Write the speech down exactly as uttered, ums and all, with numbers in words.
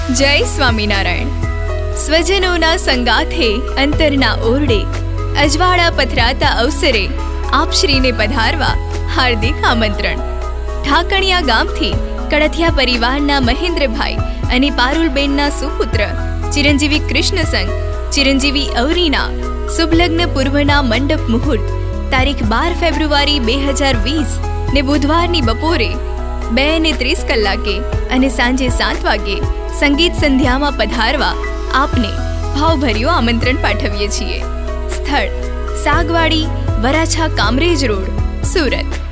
જય સ્વામિનારાયણ. સ્વજનોના સંગાથે અંતરના ઓરડે અજવાળા પથરાતા અવસરે આપશ્રીને પધારવા હાર્દિક આમંત્રણ. ઠાકણિયા ગામથી કડથિયા પરિવારના મહેન્દ્રભાઈ અને પારુલબેનના સુપુત્ર ચિરંજીવી કૃષ્ણસંગ ચિરંજીવી અવરીના શુભલગ્ન પૂર્વના મંડપ મુહૂર્ત તારીખ બાર ફેબ્રુઆરી બે હજાર વીસ ને બુધવારની બપોરે બે ને ત્રીસ કલાકે અને સાંજે સાત વાગે સંગીત સંધ્યામાં પધારવા આપને ભાવભર્યું આમંત્રણ પાઠવીએ છીએ. સ્થળ સાગવાડી, વરાછા કામરેજ રોડ, સુરત.